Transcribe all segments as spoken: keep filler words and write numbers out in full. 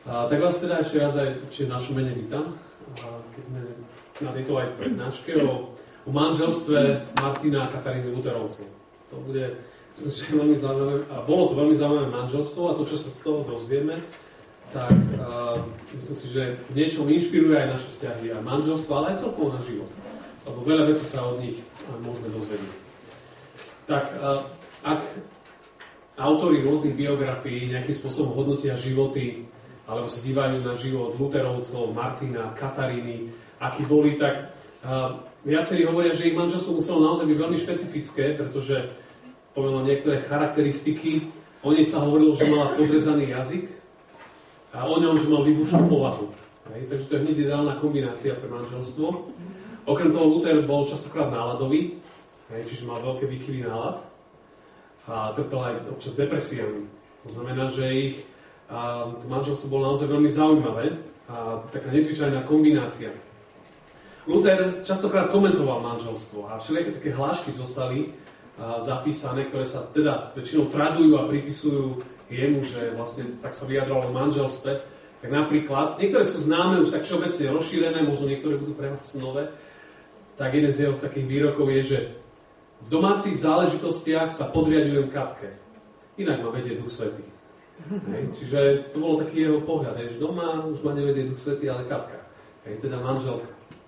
A, tak vás teda ešte raz aj v našom mene vítam, a, keď sme na tejto aj prednáške o, o manželstve Martina a Kataríny Luterovcov. To bude, myslím si, veľmi zaujímavé, a bolo to veľmi zaujímavé manželstvo a to, čo sa z toho dozvieme, tak a, myslím si, že niečo inšpiruje aj naše vzťahy a manželstvo, ale aj celkovo na život. Lebo veľa vecí sa od nich môžeme dozvedieť. Tak a, ak autori rôznych biografií nejakým spôsobom hodnotia životy alebo sa dívajú na život Luterovcov, Martina, Kataríny, akí boli, tak uh, viacerí hovoria, že ich manželstvo muselo naozaj byť veľmi špecifické, pretože povedal niektoré charakteristiky. O nej sa hovorilo, že mala podrezaný jazyk a o ňom, že mal výbušnú povahu. Hej, takže to je hneď ideálna kombinácia pre manželstvo. Okrem toho Luther bol častokrát náladový, hej, čiže mal veľké výkyvy nálad a trpel aj občas depresiami. To znamená, že ich a to manželstvo bolo naozaj veľmi zaujímavé a to je taká nezvyčajná kombinácia. Luther častokrát komentoval manželstvo a všelijaké také hlášky zostali a, zapísané, ktoré sa teda väčšinou tradujú a pripisujú jemu, že vlastne tak sa vyjadroval o manželstve. Tak napríklad, niektoré sú známe, už tak všeobecne rozšírené, možno niektoré budú pre vás nové. Tak jeden z jeho z takých výrokov je, že v domácich záležitostiach sa podriaďujem Katke, inak ma vedie Duch Svätý. Hej, čiže to bolo taký jeho pohľad, hej, že doma už ma nevedie Duch Svätý, ale Katka, hej, teda manželka.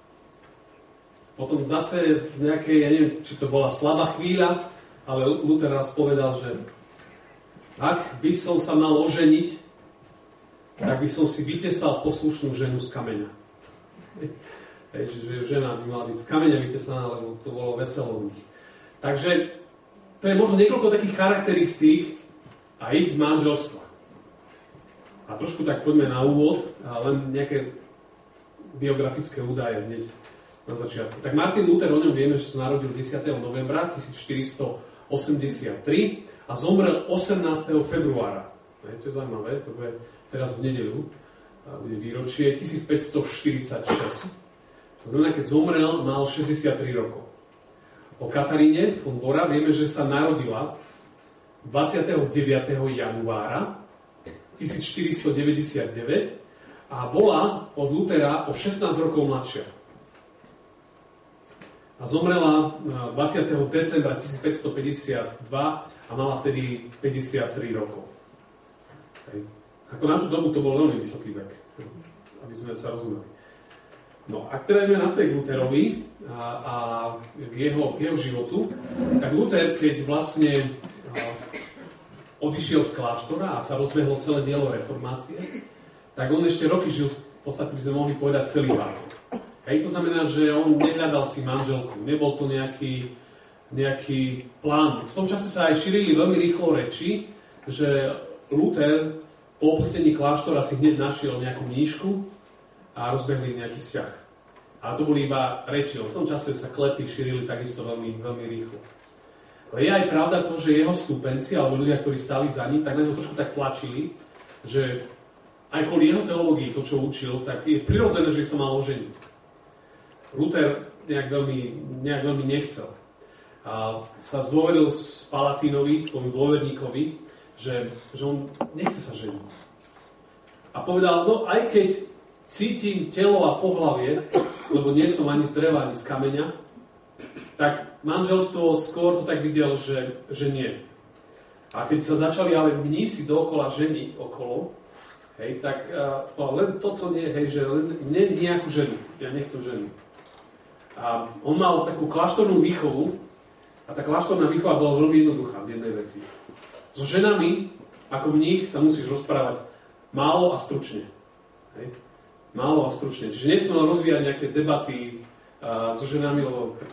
Potom zase v nejakej, ja neviem, či to bola slabá chvíľa, ale Luther raz povedal, že ak by som sa mal oženiť, tak by som si vytesal poslušnú ženu z kameňa. Hej, že žena by mala byť z kameňa vytesaná, lebo to bolo veselo u nich. Takže to je možno niekoľko takých charakteristík a ich manželstva. A trošku tak poďme na úvod, a len nejaké biografické údaje hneď na začiatku. Tak Martin Luther, o ňom vieme, že sa narodil desiateho novembra tisícštyristoosemdesiattri a zomrel osemnásteho februára. Ne, to je zaujímavé, to bude teraz v nedeľu, bude výročie tisícpäťstoštyridsaťšesť. To znamená, keď zomrel, mal šesťdesiattri rokov. O Kataríne von Bora vieme, že sa narodila dvadsiateho deviateho januára tisícštyristodeväťdesiatdeväť a bola od Lutera o šestnásť rokov mladšia. A zomrela dvadsiateho decembra tisícpäťstopäťdesiatdva a mala vtedy päťdesiattri rokov. Hej. Ako na tú dobu to bol veľmi vysoký vek, aby sme sa rozumeli. No, ak teda ideme naspäť k Lutherovi a, a k jeho, jeho životu, tak Luther, keď vlastne odišiel z kláštora a sa rozbehlo celé dielo reformácie, tak on ešte roky žil, v podstate by sme mohli povedať, celibátom. Hej, to znamená, že on nehľadal si manželku, nebol to nejaký, nejaký plán. V tom čase sa aj šírili veľmi rýchlo reči, že Luther po opustení kláštora si hneď našiel nejakú mníšku a rozbehli nejaký vzťah. A to boli iba reči, v tom čase sa klepy šírili takisto veľmi, veľmi rýchlo. Ale je aj pravda to, že jeho stúpenci, alebo ľudia, ktorí stáli za ním, tak na to trošku tak tlačili, že aj kvôli jeho teológii, to, čo učil, tak je prirodzené, že sa mal oženiť. Luther nejak veľmi, nejak veľmi nechcel. A sa zdôveril s Palatínovi, svojmu dôverníkovi, že, že on nechce sa ženiť. A povedal, no aj keď cítim telo a pohlavie, lebo nie som ani z dreva, ani z kameňa, tak manželstvo skôr to tak videl, že, že nie. A keď sa začali ale mnísi dookola ženiť okolo, hej, tak uh, len toto nie, hej, že len nie, nejakú ženu. Ja nechcem ženu. A on mal takú kláštornú výchovu a tá kláštorná výchova bola veľmi jednoduchá v jednej veci. So ženami, ako mních, sa musíš rozprávať málo a stručne. Hej. Málo a stručne. Čiže nesmiel rozvíjať nejaké debaty uh, so ženami, lebo tak,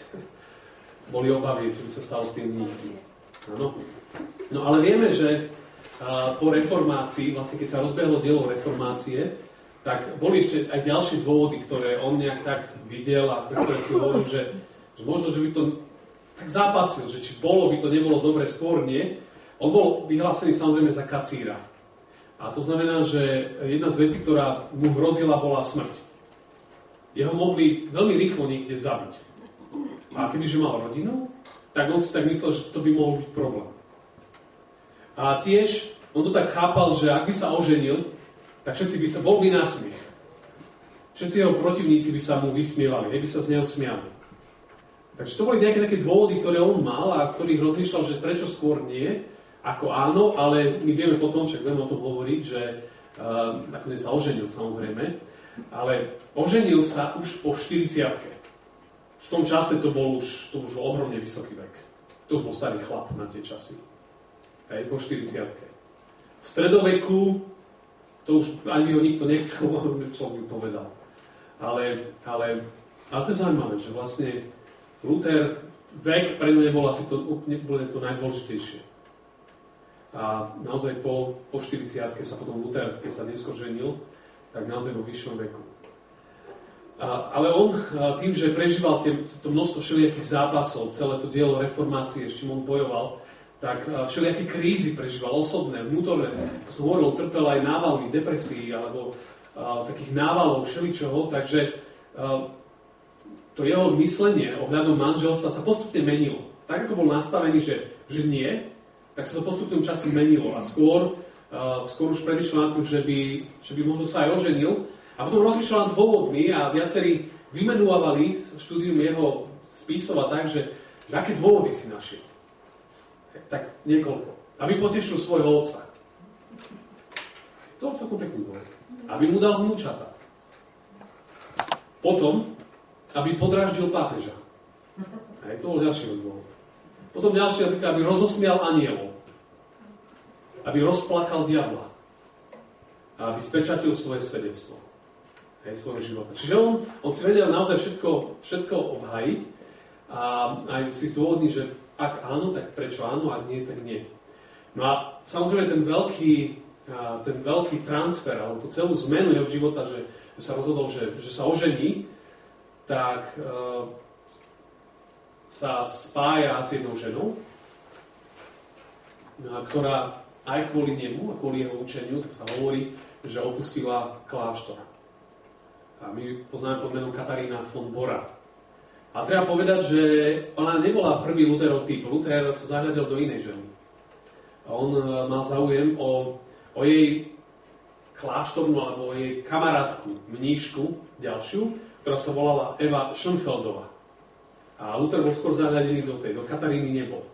boli obavy, čo by sa stalo s tým mníchom. Áno. No ale vieme, že uh, po reformácii, vlastne keď sa rozbehlo dielo reformácie, tak boli ešte aj ďalšie dôvody, ktoré on nejak tak videl a ktoré si hovoril, že, že možno, že by to tak zápasil, že či bolo by to nebolo dobre, skôr nie. On bol vyhlásený samozrejme za kacíra. A to znamená, že jedna z vecí, ktorá mu hrozila, bola smrť. Jeho mohli veľmi rýchlo niekde zabiť. A kebyže mal rodinu, tak on si tak myslel, že to by mohol byť problém. A tiež on to tak chápal, že ak by sa oženil, tak všetci by sa, bol by násmiech. Všetci jeho protivníci by sa mu vysmievali, hej, by sa z neho smiali. Takže to boli nejaké také dôvody, ktoré on mal a ktorých rozmýšľal, že prečo skôr nie, ako áno, ale my vieme potom, však vieme o tom hovoriť, že uh, nakoniec sa oženil samozrejme, ale oženil sa už po štyridsiatke. V tom čase to bol už, to už ohromne vysoký vek. To už bol starý chlap na tie časy. Hej, po štyridsiatke. V stredoveku to už ani ho nikto nechcel, človek by povedal. Ale, ale, ale to je zaujímavé, že vlastne Luther, vek pre ňu nebol asi to, úplne to najdôležitejšie. A naozaj po, po štyridsiatke sa potom Luther, keď sa neskôr ženil, tak naozaj vo vyššom veku. A, ale on tým, že prežíval tie, to množstvo všelijakých zápasov, celé to dielo reformácie, s čím on bojoval, tak všelijaké krízy prežíval, osobné, vnútorné. Ako som hovoril, trpel aj návalmi, depresií, alebo a, takých návalov, všeličoho, takže a, to jeho myslenie ohľadom manželstva sa postupne menilo. Tak, ako bol nastavený, že, že nie, tak sa to postupným časom menilo. A skôr, uh, skôr už premýšľal nad tým, že by, že by možno sa aj oženil. A potom rozmýšľal nad dôvodmi a viacerí vymenúvali štúdium jeho spisov a tak, že, že aké dôvody si našiel. Tak niekoľko. Aby potešil svojho otca. To je celkom pekný dôvod. Aby mu dal vnúčata. Potom, aby podráždil pápeža. Hej, to bol ďalší dôvod. Potom ďalší, aby rozosmial anielov. Aby rozplakal diabla. A aby spečatil svoje svedectvo. Hej, svojho života. Čiže on, on si vedel naozaj všetko, všetko obhajiť a aj si zdôvodniť, že ak áno, tak prečo áno, ak nie, tak nie. No a samozrejme ten veľký, ten veľký transfer, alebo tú celú zmenu jeho života, že, že sa rozhodol, že, že sa ožení, tak uh, sa spája s jednou ženou, ktorá aj kvôli nemu a kvôli jeho učeniu, tak sa hovorí, že opustila kláštor. A my poznáme pod menom Katarína von Bora. A treba povedať, že ona nebola prvý Lutherov typ. Luther sa zahľadil do inej ženy. A on uh, mal záujem o, o jej kláštornú alebo o jej kamarátku, mníšku, ďalšiu, ktorá sa volala Eva Schönfeldová. A Luther bol skôr zahľadený do tej, do Kataríny nebol.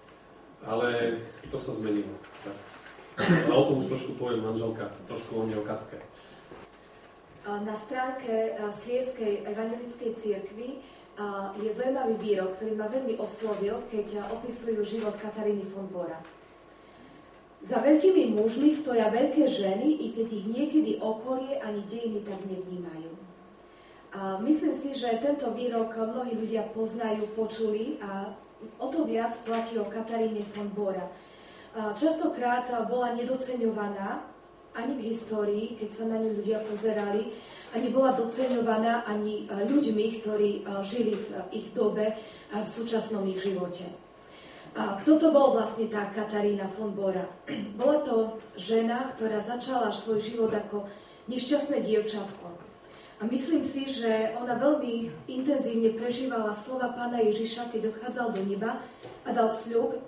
Ale to sa zmenilo. Tak. A o tom už trošku poviem manželka, trošku o mne o Katke. Na stránke Sliezskej evanjelickej cirkvi je zaujímavý výrok, ktorý ma veľmi oslovil, keď opisujú život Kataríny von Bora. Za veľkými mužmi stoja veľké ženy, i keď ich niekedy okolie ani dejiny tak nevnímajú. A myslím si, že tento výrok mnohí ľudia poznajú, počuli a o to viac platí o Kataríne von Bora. Častokrát bola nedoceňovaná ani v histórii, keď sa na ňu ľudia pozerali, ani bola doceňovaná ani ľuďmi, ktorí žili v ich dobe v súčasnom ich živote. A kto to bol vlastne tá Katarína von Bora? Bola to žena, ktorá začala svoj život ako nešťastné dievčatko. A myslím si, že ona veľmi intenzívne prežívala slova Pána Ježiša, keď odchádzal do neba a dal sľub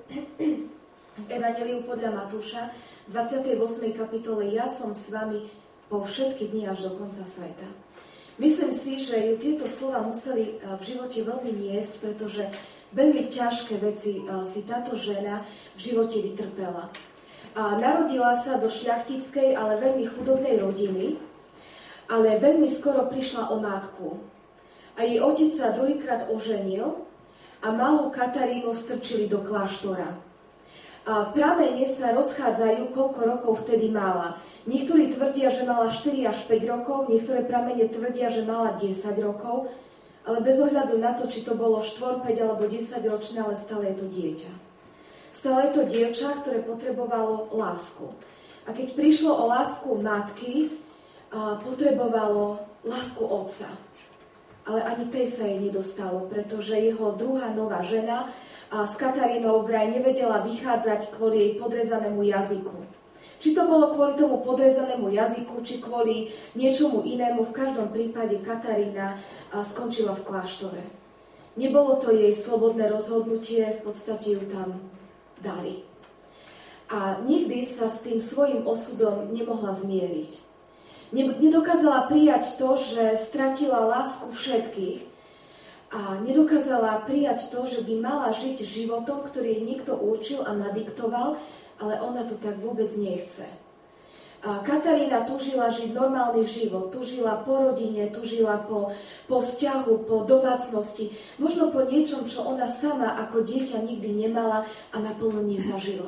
v Evanjeliu podľa Matúša v dvadsiatej ôsmej kapitole: Ja som s vami po všetky dni až do konca sveta. Myslím si, že ju tieto slova museli v živote veľmi niesť, pretože veľmi ťažké veci si táto žena v živote vytrpela. A narodila sa do šľachtickej, ale veľmi chudobnej rodiny, ale veľmi skoro prišla o matku. A jej otec sa druhýkrát oženil a malú Katarínu strčili do kláštora. A pramene sa rozchádzajú, koľko rokov vtedy mala. Niektorí tvrdia, že mala štyri až päť rokov, niektoré pramene tvrdia, že mala desať rokov, ale bez ohľadu na to, či to bolo štyri, päť alebo desať ročné, ale stále je to dieťa. Stále je to dievča, ktoré potrebovalo lásku. A keď prišlo o lásku matky, potrebovalo lásku otca. Ale ani tej sa jej nedostalo, pretože jeho druhá nová žena s Katarínou vraj nevedela vychádzať kvôli jej podrezanému jazyku. Či to bolo kvôli tomu podrezanému jazyku, či kvôli niečomu inému, v každom prípade Katarína skončila v kláštore. Nebolo to jej slobodné rozhodnutie, v podstate ju tam dali. A nikdy sa s tým svojim osudom nemohla zmieriť. Nedokázala prijať to, že stratila lásku všetkých a nedokázala prijať to, že by mala žiť životom, ktorý jej niekto určil a nadiktoval, ale ona to tak vôbec nechce. A Katarína túžila žiť normálny život, túžila po rodine, túžila po, po vzťahu, po domácnosti, možno po niečom, čo ona sama ako dieťa nikdy nemala a naplno nezažila.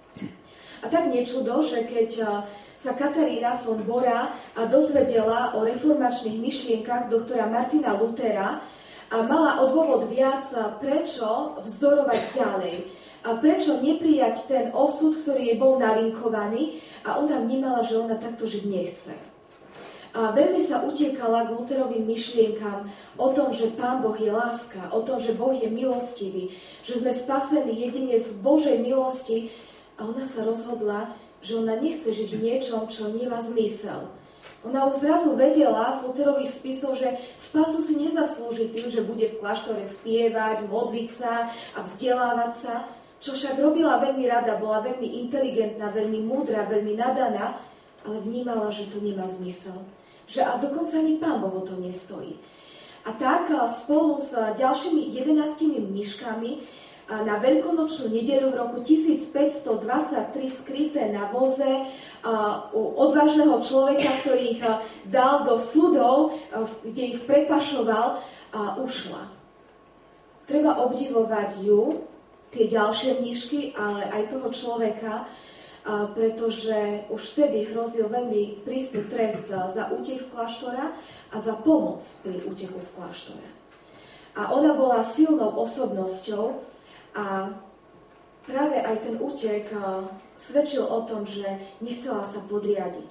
A tak nečudo, že keď sa Katarína von Bora dozvedela o reformačných myšlienkach doktora Martina Luthera a mala odôvod viac, prečo vzdorovať ďalej. A prečo neprijať ten osud, ktorý jej bol nalinkovaný a ona vnímala, že ona takto žiť nechce. A veľmi sa utiekala k Lutherovým myšlienkam o tom, že Pán Boh je láska, o tom, že Boh je milostivý, že sme spasení jedine z Božej milosti a ona sa rozhodla, že ona nechce žiť v niečom, čo nemá zmysel. Ona už zrazu vedela z Lutherových spisov, že spasu si nezaslúži tým, že bude v kláštore spievať, modliť sa a vzdelávať sa, čo však robila veľmi rada, bola veľmi inteligentná, veľmi múdra, veľmi nadaná, ale vnímala, že to nemá zmysel. Že a dokonca ani Pán Boh o to nestojí. A tak spolu s ďalšími jedenástimi mníškami na veľkonočnú nedeľu v roku tisícpäťstodvadsaťtri skryté na voze u odvážneho človeka, ktorý ich dal do súdov, kde ich prepašoval, ušla. Treba obdivovať ju, tie ďalšie mníšky, ale aj toho človeka, pretože už vtedy hrozil veľmi prísny trest za útek z kláštora a za pomoc pri úteku z kláštora. A ona bola silnou osobnosťou a práve aj ten útek svedčil o tom, že nechcela sa podriadiť.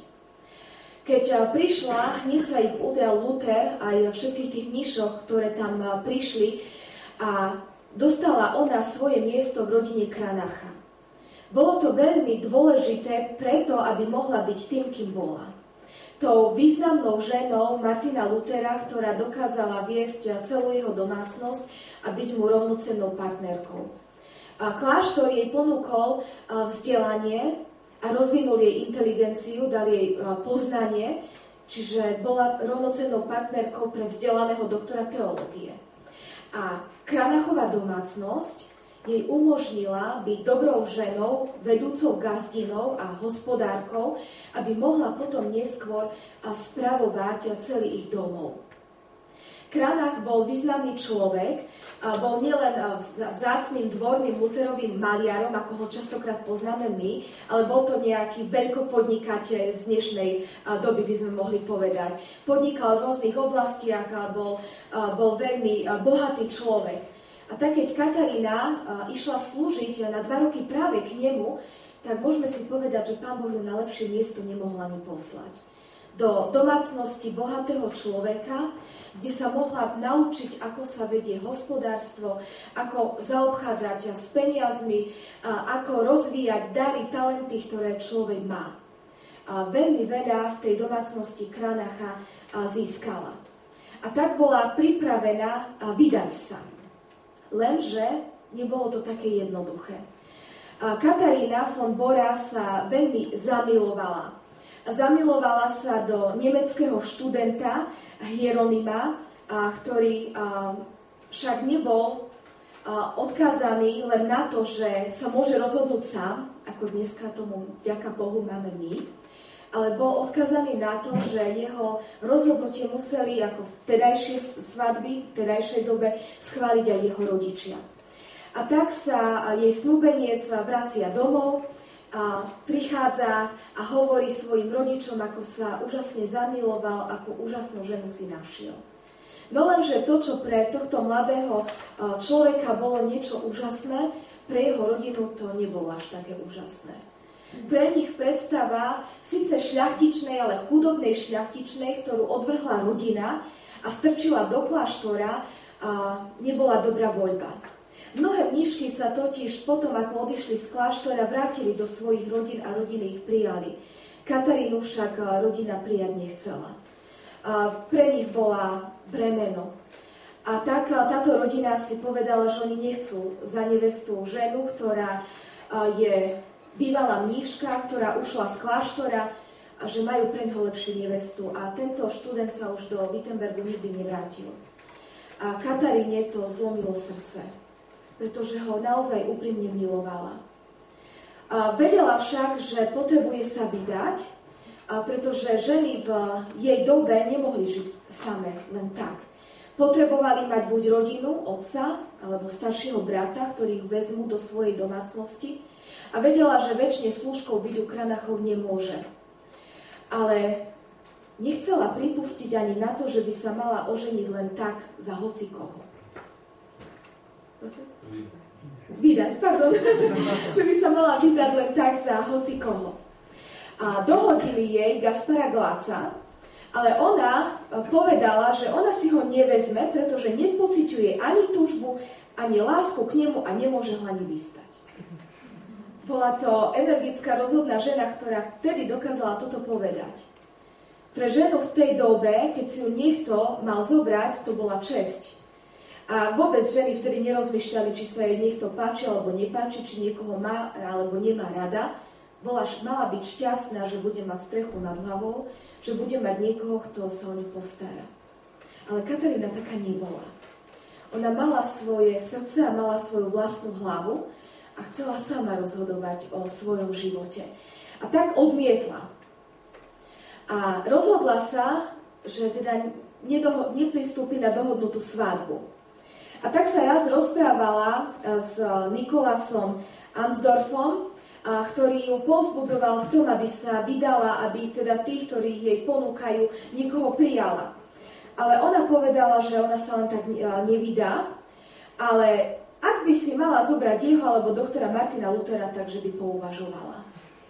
Keď prišla, hneď sa ich udal Luther aj všetkých tých mníšok, ktoré tam prišli a dostala ona svoje miesto v rodine Kranacha. Bolo to veľmi dôležité preto, aby mohla byť tým, kým bola. Tou významnou ženou Martina Luthera, ktorá dokázala viesť celú jeho domácnosť a byť mu rovnocennou partnerkou. A kláštor jej ponúkol vzdelanie a rozvinul jej inteligenciu, dal jej poznanie, čiže bola rovnocennou partnerkou pre vzdelaného doktora teológie. A Kranachová domácnosť jej umožnila byť dobrou ženou, vedúcou gazdinou a hospodárkou, aby mohla potom neskôr spravovať celý ich domov. Kranach bol významný človek, bol nielen vzácnym dvorným Lutherovým maliarom, ako ho častokrát poznáme my, ale bol to nejaký veľkopodnikateľ z dnešnej doby, by sme mohli povedať. Podnikal v rôznych oblastiach a bol, bol veľmi bohatý človek. A tak keď Katarína išla slúžiť na dva roky práve k nemu, tak môžeme si povedať, že Pán Boh ju na lepšie miesto nemohla ani poslať. Do domácnosti bohatého človeka, kde sa mohla naučiť, ako sa vedie hospodárstvo, ako zaobchádzať s peniazmi, ako rozvíjať dary, talenty, ktoré človek má. A veľmi veľa v tej domácnosti Kranacha získala. A tak bola pripravená vydať sa. Lenže nebolo to také jednoduché. Katarína von Bora sa veľmi zamilovala. Zamilovala sa do nemeckého študenta Hieronyma, ktorý však nebol odkázaný len na to, že sa môže rozhodnúť sám, ako dneska tomu, vďaka Bohu, máme my, ale bol odkázaný na to, že jeho rozhodnutie museli ako v tedajšej svadby, v tedajšej dobe schváliť aj jeho rodičia. A tak sa jej snúbeniec vracia domov, a prichádza a hovorí svojim rodičom, ako sa úžasne zamiloval, ako úžasnú ženu si našiel. No lenže to, čo pre tohto mladého človeka bolo niečo úžasné, pre jeho rodinu to nebolo až také úžasné. Pre nich predstava síce šľachtičnej, ale chudobnej šľachtičnej, ktorú odvrhla rodina a strčila do kláštora, nebola dobrá voľba. Mnohé mníšky sa totiž potom, ako odišli z kláštora, vrátili do svojich rodín a rodiny ich prijali. Katarínu však rodina prijať nechcela. Pre nich bola bremeno. A tak táto rodina si povedala, že oni nechcú za nevestu ženu, ktorá je bývalá mníška, ktorá ušla z kláštora, a že majú pre ňoho lepšiu nevestu. A tento študent sa už do Wittenbergu nikdy nevrátil. A Kataríne to zlomilo srdce, pretože ho naozaj úprimne milovala. A vedela však, že potrebuje sa vydať, a pretože ženy v jej dobe nemohli žiť same len tak. Potrebovali mať buď rodinu, otca, alebo staršieho brata, ktorí ich vezmú do svojej domácnosti. A vedela, že väčšine slúžkou byť u Kranachov nemôže. Ale nechcela pripustiť ani na to, že by sa mala oženiť len tak za hocikoho. Vydať, pardon. Že by sa mala vydať len tak za hocikoho. A dohodili jej Gaspara Gláca, ale ona povedala, že ona si ho nevezme, pretože nepociťuje ani túžbu, ani lásku k nemu a nemôže ho ani vystať. Bola to energická, rozhodná žena, ktorá vtedy dokázala toto povedať. Pre ženu v tej dobe, keď si ju niekto mal zobrať, to bola česť. A vôbec ženy vtedy nerozmýšľali, či sa jej niekto páči alebo nepáči, či niekoho má alebo nemá rada. Bola, mala byť šťastná, že bude mať strechu nad hlavou, že bude mať niekoho, kto sa o ňu postará. Ale Katarína taká nebola. Ona mala svoje srdce a mala svoju vlastnú hlavu a chcela sama rozhodovať o svojom živote. A tak odmietla. A rozhodla sa, že teda nedoho- nepristúpi na dohodnutú svadbu. A tak sa raz rozprávala s Nikolasom Amsdorfom, a ktorý ju povzbudzoval v tom, aby sa vydala, aby teda tých, ktorých jej ponúkajú, niekoho prijala. Ale ona povedala, že ona sa len tak nevydá, ale ak by si mala zobrať jeho alebo doktora Martina Luthera, takže by pouvažovala.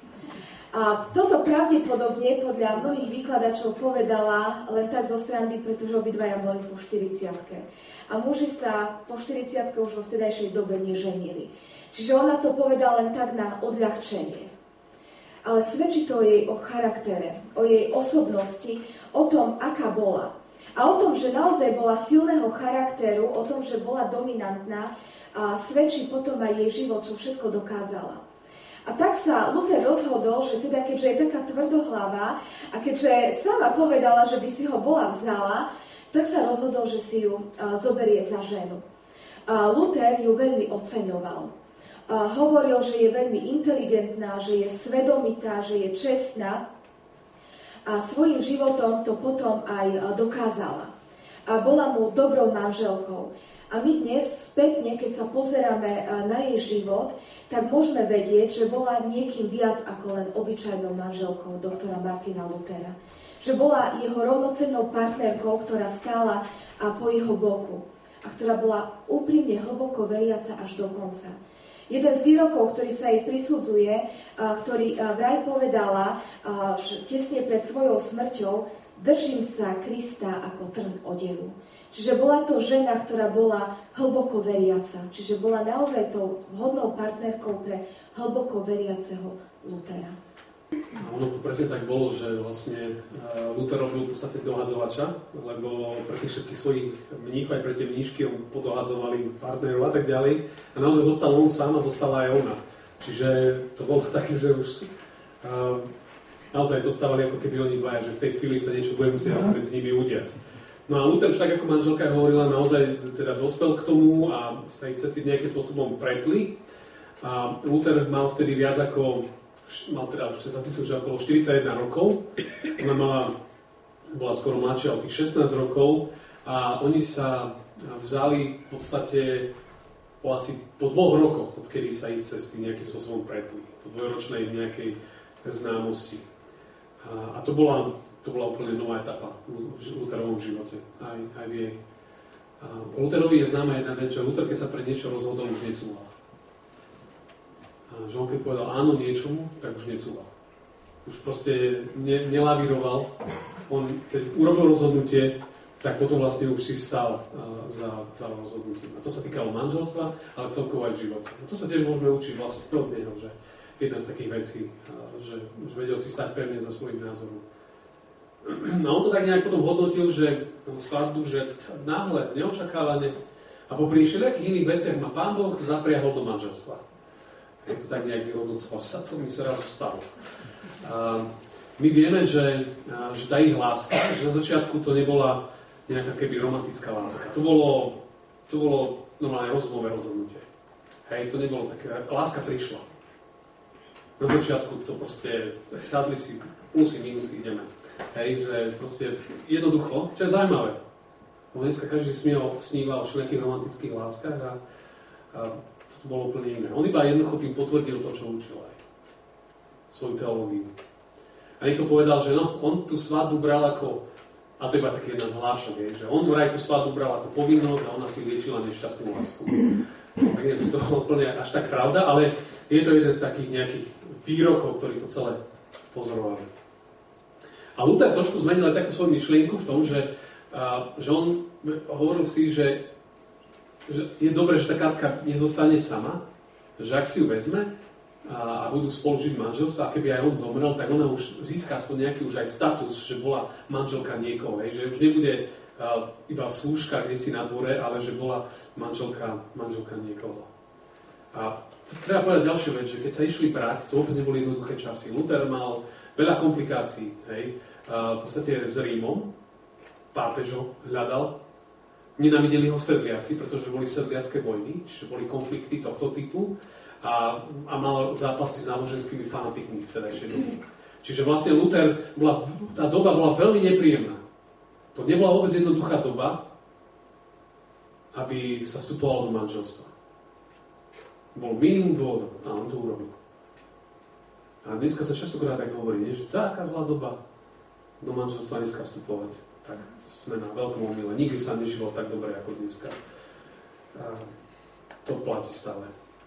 A toto pravdepodobne podľa mnohých výkladačov povedala len tak zo srandy, pretože obidvaja boli po štyridsiatke. A muži sa po štyridsiatke už vo vtedajšej dobe neženili. Čiže ona to povedala len tak na odľahčenie. Ale svedčí to o jej o charaktere, o jej osobnosti, o tom, aká bola. A o tom, že naozaj bola silného charakteru, o tom, že bola dominantná, a svedčí potom aj jej život, čo všetko dokázala. A tak sa Luther rozhodol, že teda keďže je taká tvrdohlava a keďže sama povedala, že by si ho bola vzala, tak sa rozhodol, že si ju a, zoberie za ženu. A Luther ju veľmi oceňoval. A hovoril, že je veľmi inteligentná, že je svedomitá, že je čestná a svojím životom to potom aj dokázala. A bola mu dobrou manželkou. A my dnes spätne, keď sa pozeráme na jej život, tak môžeme vedieť, že bola niekým viac ako len obyčajnou manželkou doktora Martina Luthera. Že bola jeho rovnocennou partnerkou, ktorá stála po jeho boku a ktorá bola úprimne hlboko veriaca až do konca. Jeden z výrokov, ktorý sa jej prisudzuje, ktorý vraj povedala že tesne pred svojou smrťou, držím sa Krista ako trn odevu. Čiže bola to žena, ktorá bola hlboko veriaca. Čiže bola naozaj tou vhodnou partnerkou pre hlboko veriaceho Luthera. A ono to presne tak bolo, že vlastne Luther robil v podstate dohazovača, lebo pre tých všetkých svojich mníchov, aj pre tie mníšky on podohadzovali partnerov a tak ďalej. A naozaj zostal on sám a zostala aj ona. Čiže to bolo také, že už uh, naozaj zostávali ako keby oni dvaja, že v tej chvíli sa niečo bude musieť asi medzi nimi udiať. No a Luther už tak, ako manželka hovorila, naozaj teda dospel k tomu a sa ich cesty nejakým spôsobom pretli. A Luther mal vtedy viac ako mal teda už sa zapísal, že okolo štyridsaťjeden rokov. Ona mala, bola skoro mladšia od tých šestnásť rokov a oni sa vzali v podstate po asi po dvoch rokoch, odkedy sa ich cesty nejakým spôsobom pretli. Po dvojročnej nejakej známosti. A, a to, bola, to bola úplne nová etapa v Lutherovom živote, aj, aj v jej. A o Lutherovi je známa jedna vec, že Luther, keď sa pre niečo rozhodol, už necúval. A že on keď povedal áno niečomu, tak už necúval. Už proste ne, nelavíroval. On, keď urobil rozhodnutie, tak potom vlastne už si stál uh, za, za rozhodnutím. A to sa týkalo manželstva, ale celkovo aj v živote. A to sa tiež môžeme učiť vlastne od neho, že jedna z takých vecí, uh, že už vedel si stať pevne za svojím názorom. No on to tak nejak potom hodnotil, že skladbu, že náhle, neočakávane a popri všelijakých iných veciach ma Pán Boh zapriahol do manželstva. Je to tak nejak vyhodnocoval, sa co mi sa raz stalo. A my vieme, že, že tá ich láska, že na začiatku to nebola nejaká keby romantická láska. To bolo, to bolo normálne rozumové rozhodnutie. Hej, to nebolo také, láska prišla. Na začiatku to proste, sadli si, plusy, minusy, ideme. Hej, že proste jednoducho, čo je zaujímavé. Bo dneska každý smiel, sníval o všetkých romantických láskach a, a to bolo úplne iné. On iba jednoducho tým potvrdil to, čo učil aj. Svoju teológiu. A niekto povedal, že no, on tú svadbu bral ako, a to je iba také jedna z hlášok, že on vraj tú svadbu bral ako povinnosť a ona si liečila nešťastnú lásku. No, tak je to úplne až tak pravda, ale je to jeden z takých nejakých výrokov, ktorí to celé pozorovali. A Luther trošku zmenil aj takú svoju myšlienku v tom, že, a, že on hovoril si, že, že je dobré, že tá Katka nezostane sama, že ak si ju vezme a, a budú spolu žiť v manželstve, a keby aj on zomrel, tak ona už získa aspoň nejaký už aj status, že bola manželka niekoho, hej, že už nebude a, iba slúžka kde si na dvore, ale že bola manželka, manželka niekoho. A treba povedať ďalšiu vec, že keď sa išli brať, to vôbec neboli jednoduché časy. Luther mal veľa komplikácií, hej. A v podstate s Rímom, pápežo hľadal, nenávideli ho sedliaci, pretože boli sedliacké vojny, čiže boli konflikty tohto typu a, a mal zápasy s náboženskými fanatikmi v vtedajšej doby. Čiže vlastne Luther, bola, tá doba bola veľmi nepríjemná. To nebola vôbec jednoduchá doba, aby sa vstupovalo do manželstva. Bol minimum dôvodov a on to urobil. A dneska sa častokrát tak hovorí, nie? Že taká zlá doba do manželstva dneska vstupovať. Tak sme na veľkom omyle. Nikdy sa nežilo tak dobre ako dneska. A to platí stále.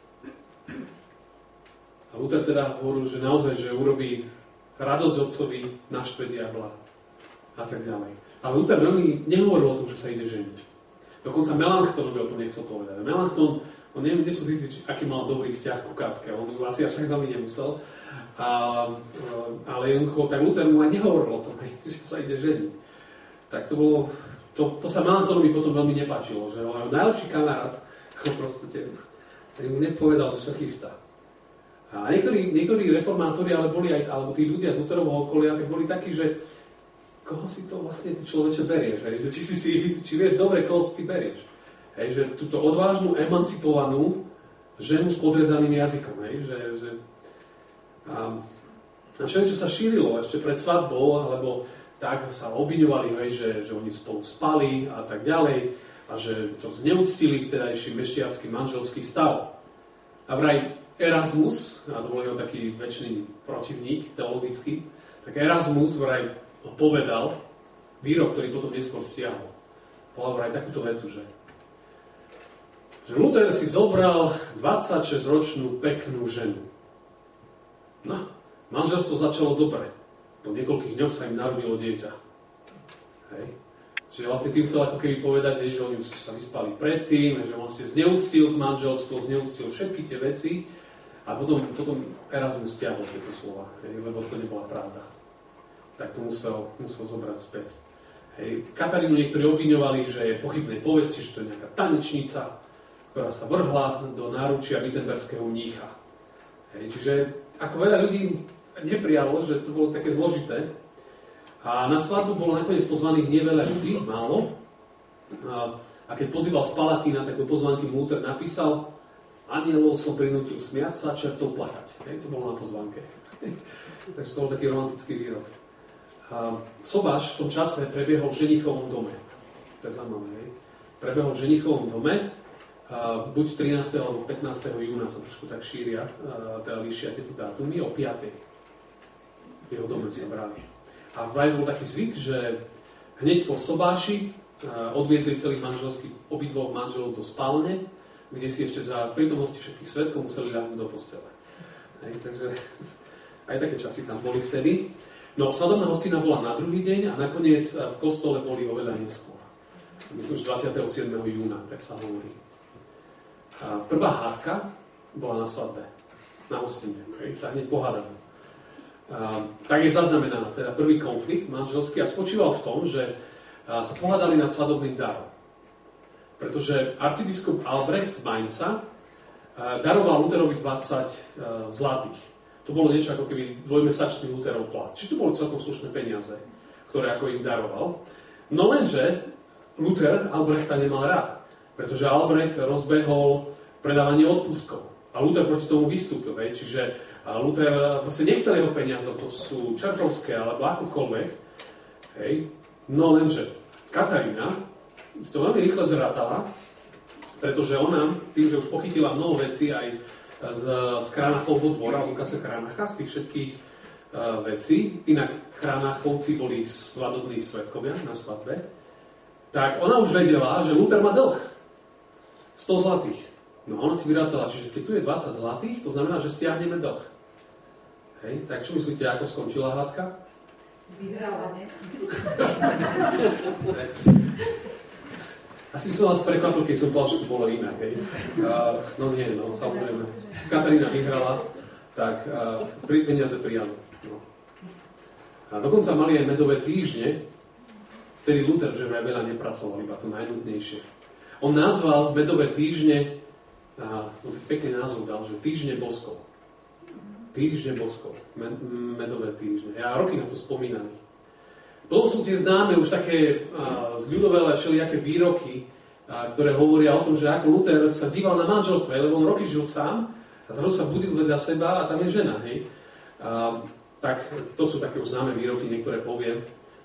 A Luther teda hovoril, že naozaj, že urobí radosť otcovi, naštve diabla a tak ďalej. Ale Luther veľmi nehovoril o tom, že sa ide ženiť. Dokonca Melanchthon by o tom nechcel povedať. Melanchthon, on neviem, nie som zistiť, aký mal dobrý vzťah ku Katke. On ju asi až tak veľmi nemusel. A, ale jednoducho, tak Luther mu aj nehovoril o tom, že sa ide ženiť. Tak to bolo, to, to sa Melanchtonovi potom veľmi nepáčilo, že on najlepší kamarát, proste, tak mu nepovedal, že sa chystá. A niektorí, niektorí reformátori, ale boli aj, alebo tí ľudia z Lutherovho okolia, tak boli takí, že koho si to vlastne ty človeče berieš, hej? Že či, si si, či vieš dobre, koho si ty berieš. Hej? Že túto odvážnu, emancipovanú ženu s podrezaným jazykom, hej? Že, že a, a čo, čo sa šírilo ešte pred svadbou, alebo tak sa obviňovali, hej, že, že oni spolu spali a tak ďalej a že to zneúctili vtedajší meštiacký manželský stav. A vraj Erasmus, a to bol jeho taký väčší protivník teologický, tak Erasmus vraj povedal výrok, ktorý potom neskôr stiahol. Povedal vraj takúto vetu, že, že Luther si zobral dvadsaťšesťročnú peknú ženu. No, manželstvo začalo dobre. Po niekoľkých dňoch sa im narodilo dieťa. Hej. Čiže vlastne tým chcel ako keby povedať, že oni sa vyspali predtým, že vlastne zneúctil manželstvo, zneúctil všetky tie veci a potom, potom Erasmus stiahol tieto slova, hej, lebo to nebola pravda. Tak to musel, musel zobrať späť. Hej. Katarínu niektorí obviňovali, že je pochybnej povesti, že to je nejaká tanečnica, ktorá sa vrhla do náručia wittenberského mnícha. Hej. Čiže ako veľa ľudí neprijalo, že to bolo také zložité. A na svadbu bolo nakoniec pozvaných nie veľa ľudí, málo. A, a keď pozýval z Palatína, tak do pozvánky mu Luther napísal: anielov som prinútil smiať sa, čertov plakať. Hej, to bolo na pozvánke. Takže to bol taký romantický výrok. A sobáš v tom čase prebiehol v ženichovom dome. To je zaujímavé, hej. Prebiehol v ženichovom dome. A buď trinásteho alebo pätnásteho júna sa trošku tak šíria, teda líšia tieto dátumy, o piatej v jeho dome sa brali. A vraj bol taký zvyk, že hneď po sobáši odviedli celý manželský obidvoch manželov do spálne, kde si ešte za prítomnosti všetkých svedkov museli ľahnuť do postele. Hej, takže aj také časy tam boli vtedy. No, svadobná hostina bola na druhý deň a nakoniec v kostole boli oveľa neskôr. Myslím, že dvadsiateho siedmeho júna, tak sa hovorí. A prvá hádka bola na svadbe, na hostine, hej, sa hneď pohádali. A, tak je zaznamenaná teda prvý konflikt manželský a spočíval v tom, že a, sa pohádali nad svadobným darom. Pretože arcibiskup Albrecht z Mainza a, daroval Lutherovi dvadsať a, zlatých. To bolo niečo ako keby dvojmesačný Lutherov plat. Čiže to boli celkom slušné peniaze, ktoré ako im daroval. No lenže Luther Albrechta nemal rád, pretože Albrecht rozbehol predávanie odpustkov. A Luther proti tomu vystúpil. Hej. Čiže Luther vlastne nechcel jeho peniaze, to sú čertovské alebo akokoľvek. Hej. No lenže Katarína si to veľmi rýchle zrátala, pretože ona tým, že už pochytila mnoho vecí aj z, z Kránachovho dvora, Lukasa Kránacha, z tých všetkých uh, vecí, inak Kránachovci boli svadobní svedkovia na svadbe, tak ona už vedela, že Luther má dlh. sto zlatých. No ona si vyrátala, čiže keď tu je dvadsať zlatých, to znamená, že stiahneme dlh. Hej, tak čo myslíte, ako skončila hádka? Vyhrala, ne? Asi som vás prekvapil, keď som povedal, že to bolo inak. Hej. Uh, no nie, no samozrejme. Katarína vyhrala, tak uh, peniaze prijali. No. A dokonca mali aj medové týždne, vtedy Luther že vraj veľa nepracoval, iba to najnutnejšie. On nazval medové týždne, uh, no, pekný názov dal, že týždne boskov. Týždne boskov, med, medové týždne. Ja roky na to spomínam. Potom sú tie známe už také uh, zľudovelé všelijaké výroky, uh, ktoré hovoria o tom, že ako Luther sa díval na manželstvo, lebo on roky žil sám a zrazu sa budil vedľa seba a tam je žena. Hej. Uh, tak to sú také už známe výroky, niektoré poviem.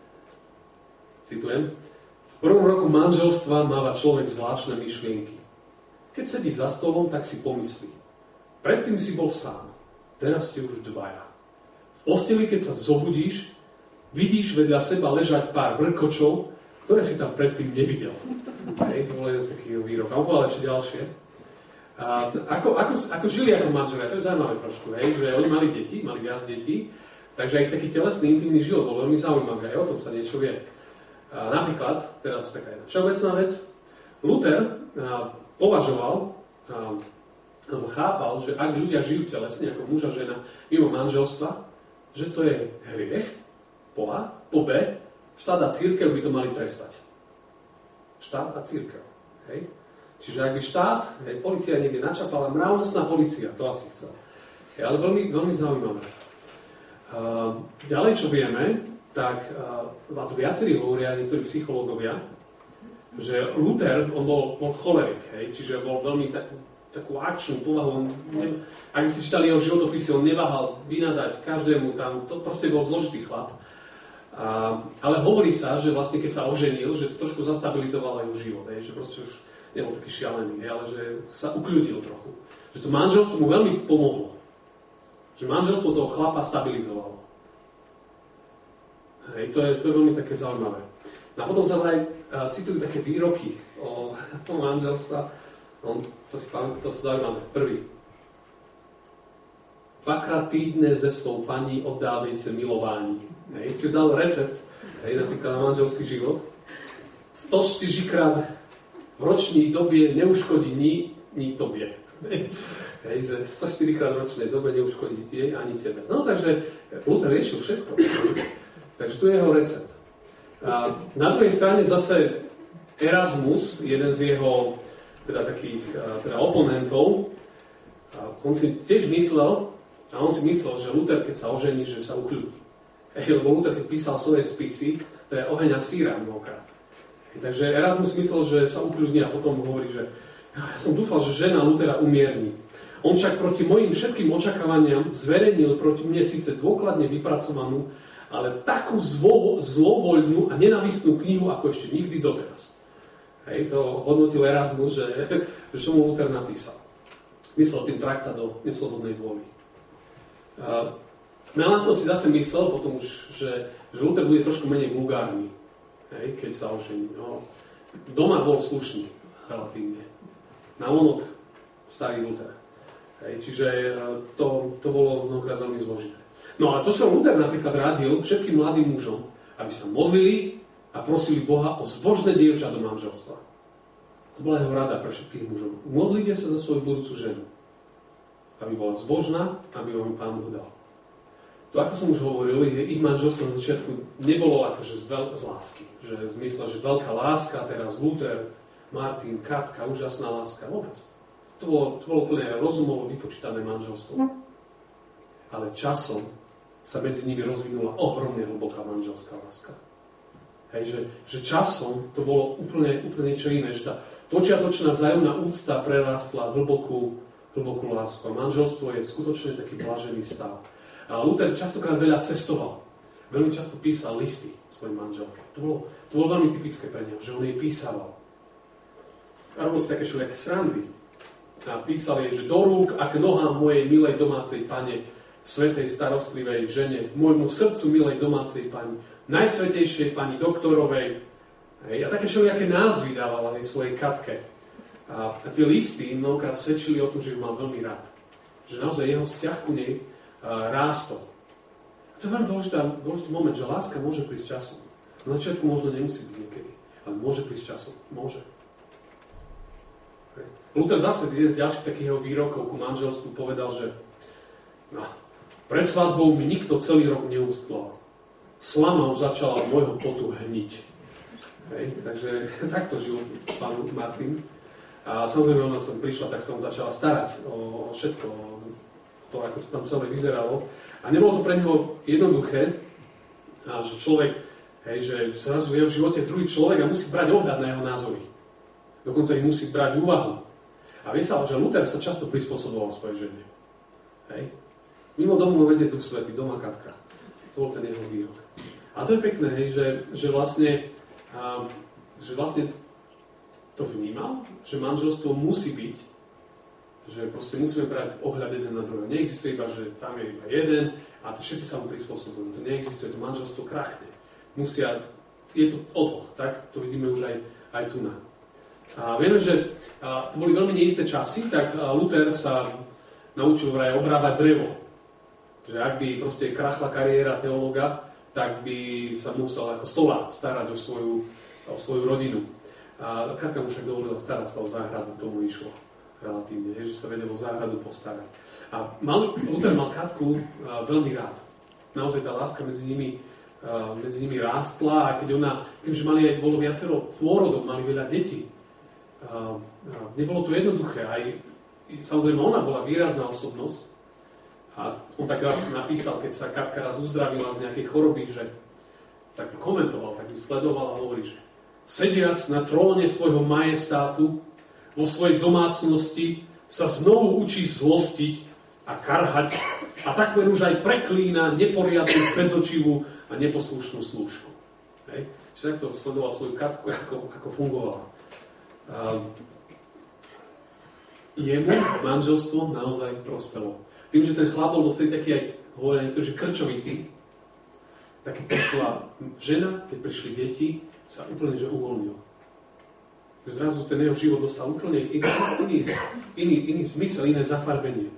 Citujem. V prvom roku manželstva máva človek zvláštne myšlienky. Keď sedí za stolom, tak si pomyslí. Predtým si bol sám, teraz ste už dvaja. V posteli, keď sa zobudíš, vidíš vedľa seba ležať pár vrkočov, ktoré si tam predtým nevidel. Hej, to bolo jeden z takých výrokov. A on povedal ešte ďalšie. A ako, ako, ako žili ako manželia, to je zaujímavé trošku, hej, že oni mali deti, mali viac detí, takže aj ich taký telesný, intimný život bol veľmi zaujímavý, aj o tom sa niečo vie. A napríklad, teraz taká jedna všeobecná vec, Luther a, považoval, a, alebo chápal, že ak ľudia žijú telesne, ako muž a žena, mimo manželstva, že to je hriech, po A, po B, štát a cirkev by to mali trestať. Štát a cirkev. Hej? Čiže ak by štát, hej, polícia niekde načapala, mravnostná polícia, to asi chcel. Hej, ale veľmi, veľmi zaujímavé. Uh, ďalej, čo vieme, tak uh, to viacerí hovoria, niektorí psychológovia, že Luther, on bol, bol cholerik, hej, čiže bol veľmi tak, takú akčnú povahu. Ne, ak by ste čítali jeho životopisy, on neváhal vynadať každému tam, to proste bol zložitý chlap. A, ale hovorí sa, že vlastne keď sa oženil, že to trošku zastabilizovalo jeho život, hej, že proste už nebol taký šialený, hej, ale že sa ukľudnil trochu. Že to manželstvo mu veľmi pomohlo. Že manželstvo toho chlapa stabilizovalo. Hej, to je, to je veľmi také zaujímavé. A potom sa aj citujú také výroky o, o manželstva. No, to si pamätám, to sú zaujímavé. Prvý. Dvakrát týdne ze svou paní oddávej se milování. Hej, čiže dal recept, hej, napríklad na manželský život. sto štyri krát v ročnej dobie neuškodí ni, ni tobie. Hej, že sto štyri krát v ročnej dobe neuškodí jej ani tebe. No takže Luther riešil všetko. Takže tu je jeho recept. A na druhej strane zase Erasmus, jeden z jeho teda takých teda oponentov, on si tiež myslel, a on si myslel, že Luther, keď sa ožení, že sa ukľudí. Hej, lebo Luther, keď písal svoje spisy, to je oheň a síra mnohokrát. Takže Erasmus myslel, že sa ukľudní a potom hovorí, že ja som dúfal, že žena Luthera umierni. On však proti mojim všetkým očakávaniam zverejnil proti mne síce dôkladne vypracovanú, ale takú zlo, zlovoľnú a nenavistnú knihu, ako ešte nikdy doteraz. Hej, to hodnotil Erasmus, že, že čo mu Luther napísal. Myslel tým traktát o neslobodnej vôli. Uh, Melanchthon si zase myslel potom už, že, že Luther bude trošku menej vulgárny, hej, keď sa ožení. No, doma bol slušný, relatívne. Navonok starý Luther. Hej, čiže to, to bolo mnohokrát veľmi zložité. No a to, čo Luther napríklad radil všetkým mladým mužom, aby sa modlili a prosili Boha o zbožné dievča do manželstva. To bola jeho rada pre všetkých mužov. Modlite sa za svoju budúcu ženu, aby bola zbožná, aby vám ju Pán Boh dal. To, ako som už hovoril, ich manželstvo na začiatku nebolo akože z, veľ- z lásky. Že v zmysle, že veľká láska, teraz Luther, Martin, Katka, úžasná láska, vôbec. To bolo, to bolo plne rozumovo vypočítané manželstvo. ale časom sa medzi nimi rozvinula ohromne hlboká manželská láska. Hej, že, že časom to bolo úplne, úplne niečo iné, že tá počiatočná vzájomná úcta prerastla hlbokú, hlbokú lásku. A manželstvo je skutočne taký blažený stav. A Luther častokrát veľa cestoval. Veľmi často písal listy svojej manželke. To bolo, to bolo veľmi typické pre neho, že on jej písal. A robil si také všelijaké srandy. A písal jej, že do rúk a k nohám mojej milej domácej pane, svätej starostlivej žene, môjmu srdcu milej domácej pani, najsvätejšej pani doktorovej. Hej, a také všelijaké názvy dávala aj svojej Katke. A, a tie listy mnohokrát svedčili o tom, že ju mal veľmi rád. Že naozaj jeho vzťah ku nej a, rástol. A to je veľmi dôležitý, dôležitý moment, že láska môže prísť časom. Na začiatku možno nemusí byť niekedy, ale môže prísť časom. Môže. Hej. Luther zase jeden z ďalších takých jeho výrokov ku manželstvu povedal, že no, pred svadbou mi nikto celý rok neustlal. Slama už začala od môjho potu hniť. Hej, takže takto žil pán Martin. A samozrejme, ona som prišla, tak som začala starať o, o všetko, o to, ako to tam celé vyzeralo. A nebolo to pre neho jednoduché, a že človek, hej, že zrazu v jeho živote je druhý človek a musí brať ohľad na jeho názory. Dokonca ich musí brať úvahu. A vie sa, že Luther sa často prispôsoboval svojej žene. Hej. Mimo domu vedie Duch Svätý, doma Katka. To bol ten jeho výrok. A to je pekné, hej, že, že, vlastne, a, že vlastne to vnímal, že manželstvo musí byť, že proste musíme brať ohľad jeden na druhého. Neexistuje iba, že tam je iba jeden a to všetci sa mu prispôsobujú. To neexistuje, to manželstvo krachne. Musia, je to o dvoch, tak? To vidíme už aj, aj tu na. A vieme, že a, to boli veľmi neisté časy, tak a, Luther sa naučil vraj obrábať drevo. Že ak by proste krachla kariéra teológa, tak by sa musel ako stolár starať o svoju, o svoju rodinu. A Katka mu však dovolila starať sa o záhradu, tomu išlo relatívne, že sa vedel o záhradu postarať. A mal, Luther mal Katku a, veľmi rád. Naozaj tá láska medzi nimi, a, medzi nimi rástla a keď ona, tým, že mali aj, bolo viacero pôrodov, mali veľa detí, a, a nebolo to jednoduché. Aj, samozrejme, ona bola výrazná osobnosť. A on tak raz napísal, keď sa Katka raz uzdravila z nejakej choroby, že tak to komentoval, tak ju sledoval a hovorí, že sediac na tróne svojho majestátu vo svojej domácnosti sa znovu učí zlostiť a karhať a takmer už aj preklína neporiadnu, bezočivú a neposlušnú slúžku. Hej? Čiže takto sledoval svoju Katku, ako, ako fungovala. A jemu manželstvo naozaj prospelo. Tým, že ten chlap bol vtedy taký aj, hovorím to, že krčovitý, tak keď prišla žena, keď prišli deti, sa úplne že uvoľnil. Zrazu ten jeho život dostal úplne iný, iný, iný, iný zmysel, iné zafarbenie.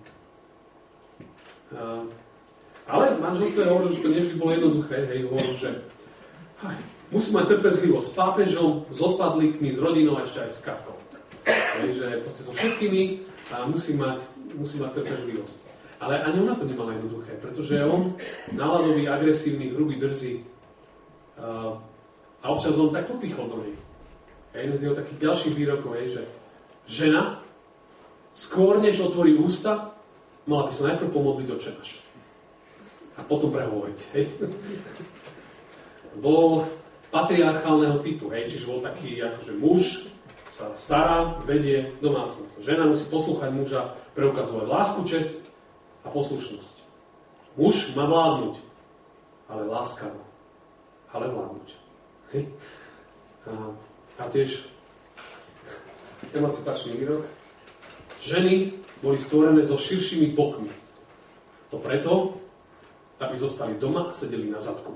Uh, ale manželstvo hovoril, že to nevždy bolo jednoduché. Hej, hovoril, že aj, musí mať trpezlivosť s pápežom, s odpadlíkmi, s rodinou a ešte aj s Katkou. Hej, že proste so všetkými a musí mať, musí mať trpezlivosť. Ale ani ona to nemala jednoduché, pretože on náladový, agresívny, hrubý, drzý a, a občas on tak popichol do nej. A jeden z jeho takých ďalších výrokov je, že žena skôr než otvorí ústa, mala by sa najprv pomodliť Otčenáš. A potom prehovoriť. Hej. Bol patriarchálneho typu, hej, čiže bol taký akože muž sa stará, vedie domácnosť. Žena musí poslúchať muža, preukazovať lásku, česť a poslušnosť. Muž má vládnuť, ale láskavo. Ale vládnuť. Hej. A, a tiež emancipačný výrok. Ženy boli stvorené so širšími bokmi. To preto, aby zostali doma a sedeli na zadku.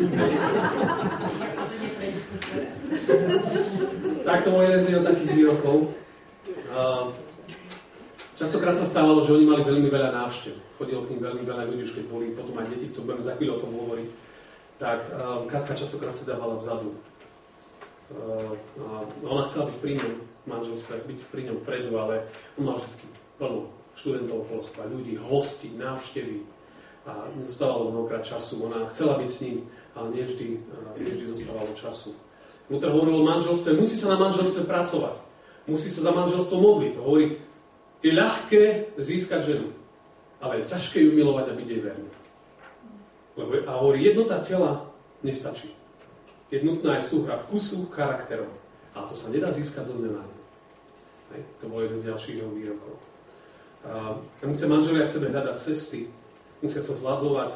Tak to bol jeden z jeho takých výrokov. Uh, častokrát sa stávalo, že oni mali veľmi veľa návštev. Chodilo k nim veľmi veľa ľudí, už keď boli potom aj deti, to budeme za chvíľu o tom hovoriť. Tak uh, Katka častokrát sa dávala vzadu. Uh, uh, ona chcela byť pri ňom v manželstve, byť pri ňom vpredu, ale on mal vždy plno študentov okolo seba, ľudí, hostí, návštevy. A nezostávalo mnohokrát času. Ona chcela byť s ním, ale nie vždy, uh, nie vždy zostávalo času. Luther hovoril o manželstve, musí sa na manželstve pracovať. Musí sa za manželstvo modliť. Hovorí, je ľahké získať ženu. ale je ťažké ju milovať a byť jej verný. Lebo a hovorí, jednota tela nestačí. Jednotná je súhra vkusu, charakterov. A to sa nedá získať zo dňa na deň. Hej, to bol jeden z ďalších jeho výrokov. A musia manželia v sebe hľadať cesty, musia sa zladzovať.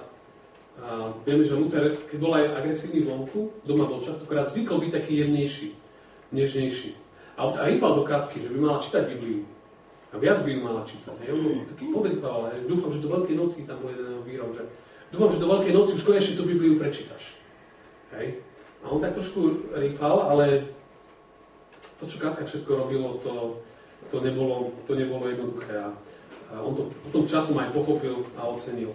A vieme, že Luther, keď bol aj agresívny vonku, doma bol častokrát zvykol byť taký jemnejší, nežnejší. A rýpal do Katky, že by mala čítať Bibliu. A viac by ju mala čítať. Hej, on bol taký podrýpal, ale dúfam, že do Veľkej noci, tam bol jeden výrok, že dúfam, že do Veľkej noci už konečne tú Bibliu prečítaš. Hej. A on tak trošku rýpal, ale to, čo Katka všetko robilo, to, to, nebolo, to nebolo jednoduché. A on to potom časom aj pochopil a ocenil.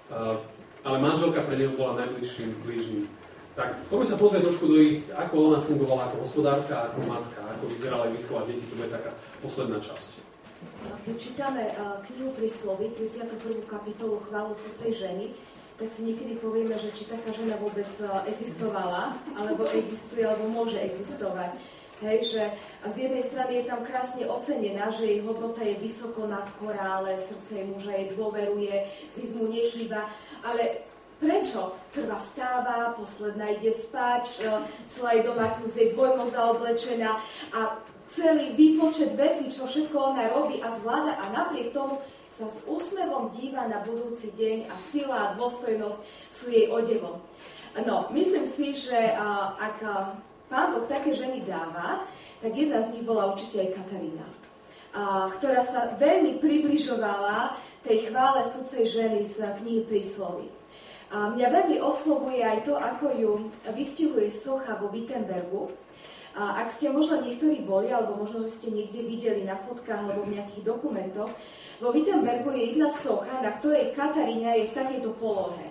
Ale manželka pre neho bola najbližším blížnym. Tak poďme sa pozrieť trošku do ich, ako ona fungovala ako hospodárka, ako matka, ako vyzerala aj výchova detí. To bude taká posledná časť. Keď čítame knihu Prísloví, tridsiatu prvú kapitolu Chválu cudzej ženy, tak si niekedy povieme, že či taká žena vôbec existovala, alebo existuje, alebo môže existovať. Hej, že z jednej strany je tam krásne ocenená, že jej hodnota je vysoko nad korále, srdce jej muža jej dôveruje, zisk mu nechýba, ale prečo? Prvá stáva, posledná ide spať, celá jej domácnosť je dvojmo zaoblečená a celý výpočet vecí, čo všetko ona robí a zvláda a napriek tomu sa s úsmevom díva na budúci deň a sila a dôstojnosť sú jej odevom. No, myslím si, že uh, ak uh, Pán Boh také ženy dáva, tak jedna z nich bola určite aj Katarína, uh, ktorá sa veľmi približovala tej chvále sudcej ženy z knihy Prísloví. Uh, mňa veľmi oslovuje aj to, ako ju vystihuje socha vo Wittenbergu. Uh, ak ste možno niektorí boli, alebo možno, že ste niekde videli na fotkách alebo v nejakých dokumentoch, vo Wittenbergu je jedna socha, na ktorej Katarína je v takejto polohe.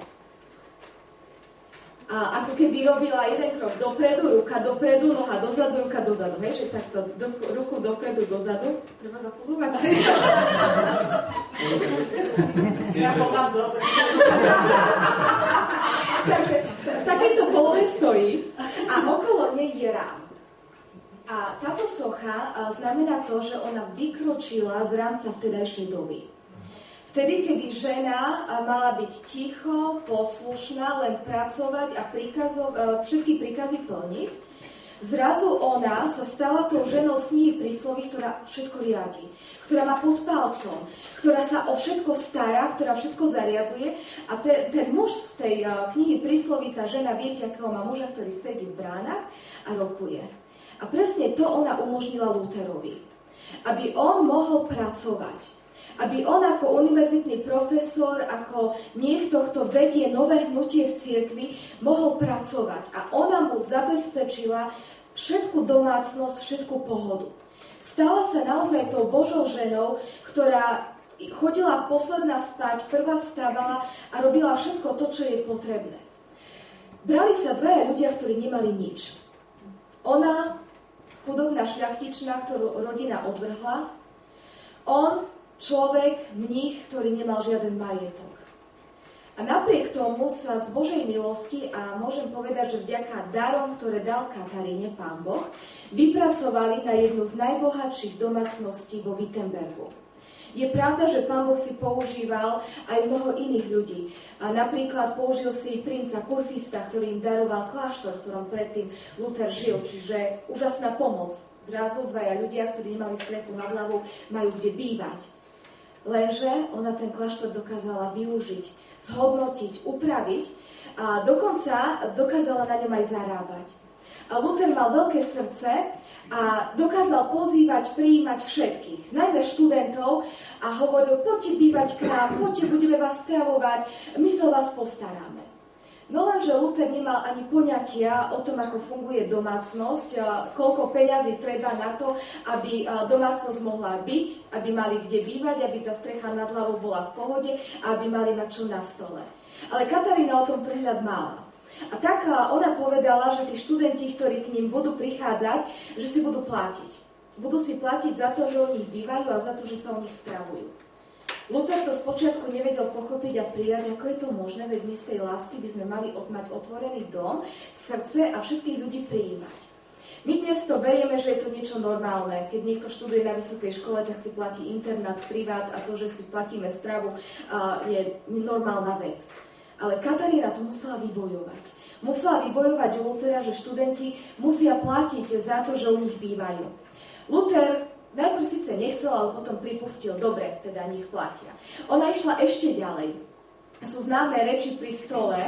A ako keby robila jeden krok dopredu, ruka dopredu, noha dozadu, ruka dozadu. Hej, že takto do, ruku dopredu, dozadu. Treba zapozovať. Ja som vám dobre. Takže v takejto polohe stojí a okolo nej je rám. A táto socha znamená to, že ona vykročila z rámca vtedajšej doby. Vtedy, kedy žena mala byť ticho, poslušná, len pracovať a príkazov, všetky príkazy plniť, zrazu ona sa stala tou ženou z knihy Prísloví, ktorá všetko riadi, ktorá má pod palcom, ktorá sa o všetko stará, ktorá všetko zariadzuje. A te, ten muž z tej knihy Prísloví, tá žena, viete, akého má muža, ktorý sedí v bránach a rokuje. A presne to ona umožnila Lutherovi, aby on mohol pracovať. Aby on ako univerzitný profesor, ako niekto, kto vedie nové hnutie v cirkvi, mohol pracovať. A ona mu zabezpečila všetku domácnosť, všetku pohodu. Stala sa naozaj tou Božou ženou, ktorá chodila posledná spať, prvá vstávala a robila všetko to, čo je potrebné. Brali sa dvaja ľudia, ktorí nemali nič. Ona, chudobná šľachtičná, ktorú rodina odvrhla, on, človek, mních, ktorý nemal žiaden majetok. A napriek tomu sa z Božej milosti, a môžem povedať, že vďaka darom, ktoré dal Kataríne Pán Boh, vypracovali na jednu z najbohatších domácností vo Wittenbergu. Je pravda, že Pán Boh si používal aj mnoho iných ľudí. A napríklad použil si princa Kurfista, ktorý im daroval kláštor, v ktorom predtým Luther žil, čiže úžasná pomoc. Zrazu dvaja ľudia, ktorí nemali strechu nad hlavou, majú kde bývať. Lenže ona ten kláštor dokázala využiť, zhodnotiť, upraviť a dokonca dokázala na ňom aj zarábať. A Luther mal veľké srdce a dokázal pozývať, prijímať všetkých, najmä študentov a hovoril, poďte bývať k nám, poďte, budeme vás stravovať, my sa o vás postaráme. No lenže Luther nemal ani poňatia o tom, ako funguje domácnosť, koľko peňazí treba na to, aby domácnosť mohla byť, aby mali kde bývať, aby tá strecha nad hlavou bola v pohode a aby mali na čo na stole. Ale Katarína o tom prehľad mala. A tak ona povedala, že tí študenti, ktorí k ním budú prichádzať, že si budú platiť. Budú si platiť za to, že o nich bývajú a za to, že sa o nich stravujú. Luther to spočiatku nevedel pochopiť a prijať, ako je to možné, veď my z tej lásky by sme mali mať otvorený dom, srdce a všetkých ľudí prijímať. My dnes to berieme, že je to niečo normálne. Keď niekto študuje na vysokej škole, tak si platí internát, privát a to, že si platíme stravu, je normálna vec. Ale Katarína to musela vybojovať. Musela vybojovať u Lutera, že študenti musia platiť za to, že u nich bývajú. Luther najprv síce nechcel, ale potom pripustil, dobre, teda nech platia. Ona išla ešte ďalej. Sú známe reči pri stole,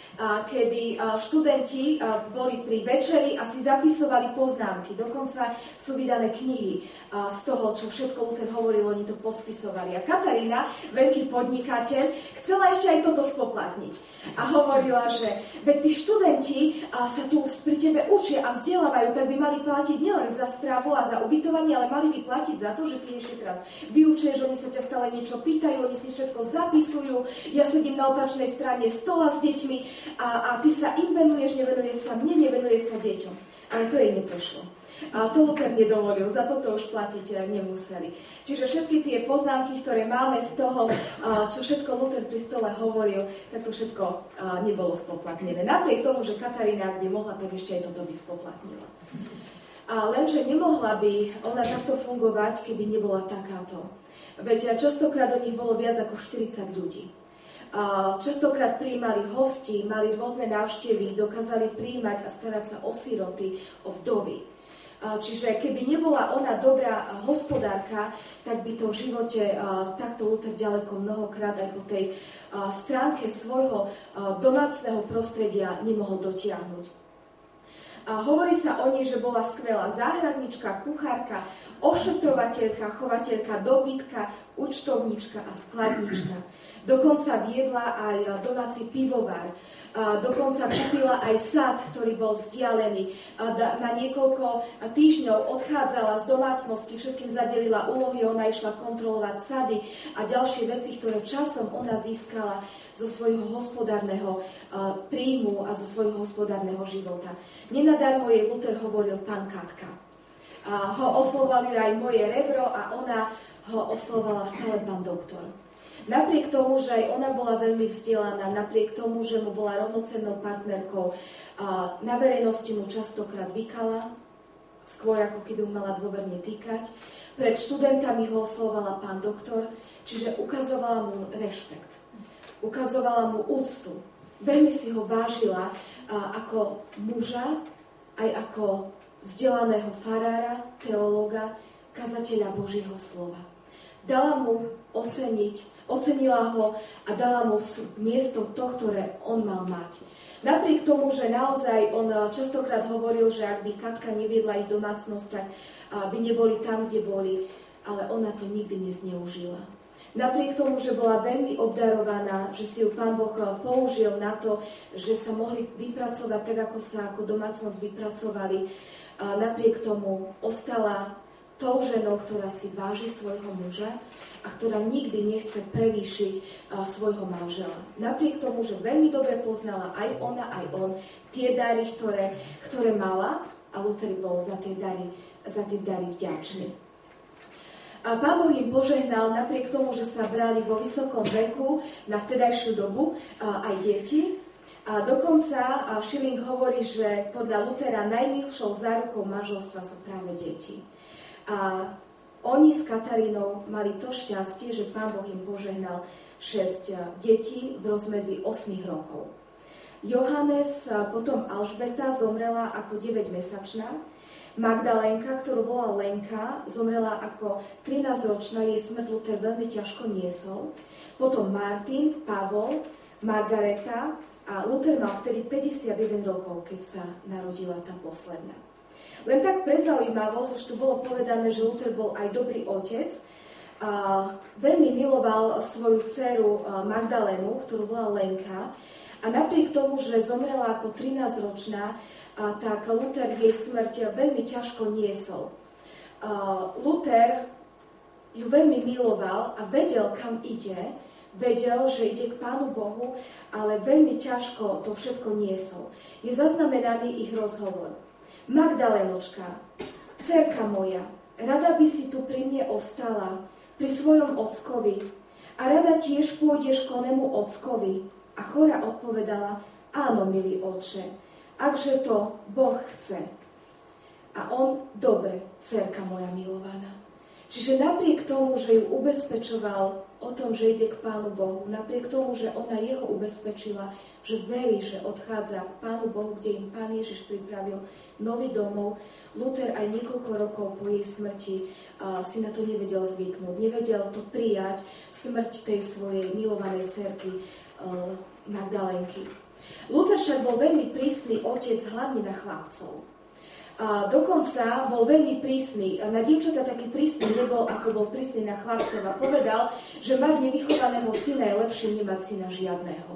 kedy študenti boli pri večeri a si zapisovali poznámky. Dokonca sú vydané knihy z toho, čo všetko Luther hovoril, oni to pospisovali. A Katarína, veľký podnikateľ, chcela ešte aj toto spoplatniť. A hovorila, že veď tí študenti sa tu pri tebe učia a vzdelávajú, tak by mali platiť nielen za stravu a za ubytovanie, ale mali by platiť za to, že ty ešte teraz vyučuješ, oni sa ťa stále niečo pýtajú, oni si všetko zapisujú, ja sedím na opačnej strane stola s deťmi, A, a ty sa im venuješ, nevenuješ sa mne, nevenuješ sa deťom. Ale to jej neprešlo. A to Luther nedovolil, za toto už platiť nemuseli. Čiže všetky tie poznámky, ktoré máme z toho, čo všetko Luther pri stole hovoril, tak to všetko nebolo spoplatnené. Napriek tomu, že Katarína, ak by mohla, tak ešte aj toto by spoplatnila. A lenže nemohla by ona takto fungovať, keby nebola takáto. Veď častokrát do nich bolo viac ako štyridsať ľudí. Častokrát prijímali hosti, mali rôzne návštevy, dokázali prijímať a starať sa o siroty, o vdovy. Čiže keby nebola ona dobrá hospodárka, tak by to v živote takto Luther ďaleko mnohokrát aj po tej stránke svojho domácneho prostredia nemohol dotiahnuť. Hovorí sa o nej, že bola skvelá záhradnička, kuchárka, ošetrovateľka, chovateľka dobytka, účtovníčka a skladnička. Dokonca viedla aj domáci pivovar. Dokonca kúpila aj sad, ktorý bol vzdialený. Na niekoľko týždňov odchádzala z domácnosti, všetkým zadelila úlohy, ona išla kontrolovať sady a ďalšie veci, ktoré časom ona získala zo svojho hospodárneho príjmu a zo svojho hospodárneho života. Nenadarmo jej Luther hovoril pán Katka. A ho oslovovali aj moje rebro a ona ho oslovovala stále pán doktor. Napriek tomu, že aj ona bola veľmi vzdelaná, napriek tomu, že mu bola rovnocennou partnerkou, na verejnosti mu častokrát vykala, skôr ako keby mu mala dôverne týkať. Pred študentami ho oslovovala pán doktor, čiže ukazovala mu rešpekt, ukazovala mu úctu. Veľmi si ho vážila ako muža, aj ako vzdelaného farára, teológa, kazateľa Božieho slova. Dala mu oceniť, ocenila ho a dala mu miesto to, ktoré on mal mať. Napriek tomu, že naozaj on častokrát hovoril, že ak by Katka neviedla ich domácnosť, tak by neboli tam, kde boli, ale ona to nikdy nezneužila. Napriek tomu, že bola veľmi obdarovaná, že si ju Pán Boh použil na to, že sa mohli vypracovať tak, ako sa ako domácnosť vypracovali, a napriek tomu ostala tou ženou, ktorá si váži svojho muža a ktorá nikdy nechce prevýšiť uh, svojho manžela. Napriek tomu, že veľmi dobre poznala aj ona, aj on tie dary, ktoré, ktoré mala, a Luther bol za tie dary, za tie dary vďačný. A Pán Boh im požehnal, napriek tomu, že sa brali vo vysokom veku na vtedajšiu dobu uh, aj deti. A dokonca uh, Schilling hovorí, že podľa Luthera najmilšou zárukou manželstva sú práve deti. A oni s Katarínou mali to šťastie, že Pán Boh im požehnal šesť detí v rozmedzi osem rokov. Johannes, potom Alžbeta, zomrela ako deväťmesačná. Magdalénka, ktorú bola Lenka, zomrela ako trinásťročná, jej smrť Luther veľmi ťažko niesol. Potom Martin, Pavol, Margareta a Luther mal vtedy päťdesiatjeden rokov, keď sa narodila tá posledná. Len tak pre zaujímavosť, už tu bolo povedané, že Luther bol aj dobrý otec. A veľmi miloval svoju dceru Magdalénu, ktorú bola Lenka. A napriek tomu, že zomrela ako trinásťročná, tak Luther jej smrť veľmi ťažko niesol. A Luther ju veľmi miloval a vedel, kam ide. Vedel, že ide k Pánu Bohu, ale veľmi ťažko to všetko niesol. Je zaznamenaný ich rozhovor. Magdalénočka, dcerka moja, rada by si tu pri mne ostala, pri svojom ockovi, a rada tiež pôjdeš k onemu ockovi. A chora odpovedala, áno, milý otče, akže to Boh chce. A on, dobre, dcérka moja milovaná. Čiže napriek tomu, že ju ubezpečoval o tom, že ide k Pánu Bohu, napriek tomu, že ona jeho ubezpečila, že verí, že odchádza k Pánu Bohu, kde im Pán Ježiš pripravil nový domov, Luther aj niekoľko rokov po jej smrti uh, si na to nevedel zvyknúť, nevedel to prijať, smrť tej svojej milovanej dcerky uh, Magdalénky. Luther však bol veľmi prísny otec, hlavne na chlapcov. A dokonca bol veľmi prísny. Na dievčatá taký prísny nebol, ako bol prísny na chlapcov a povedal, že mať nevychovaného syna je lepšie nemať syna žiadného.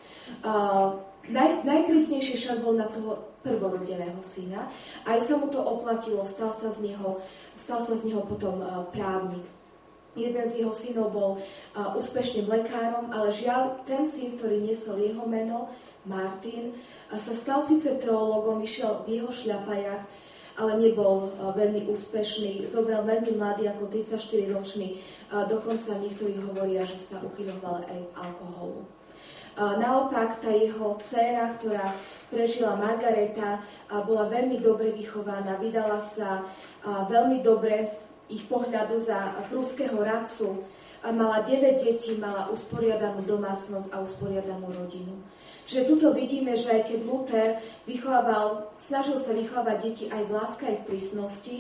A naj, najprísnejšie však bol na toho prvorodeného syna. Aj sa mu to oplatilo, stal sa z neho, stal sa z neho potom uh, právnik. Jeden z jeho synov bol uh, úspešným lekárom, ale žiaľ, ten syn, ktorý niesol jeho meno, Martin, a sa stal síce teológom, išiel v jeho šľapajach, ale nebol uh, veľmi úspešný. Zobral veľmi mladý, ako tridsaťštyriročný. Uh, dokonca niektorí hovoria, že sa uchyľoval aj alkoholu. Uh, naopak, tá jeho dcéra, ktorá prežila Margareta, uh, bola veľmi dobre vychovaná, vydala sa uh, veľmi dobre z ich pohľadu za pruského radcu. A mala deväť detí, mala usporiadanú domácnosť a usporiadanú rodinu. Čiže tuto vidíme, že aj keď Luther vychovával, snažil sa vychovávať deti aj v láske, aj v prísnosti,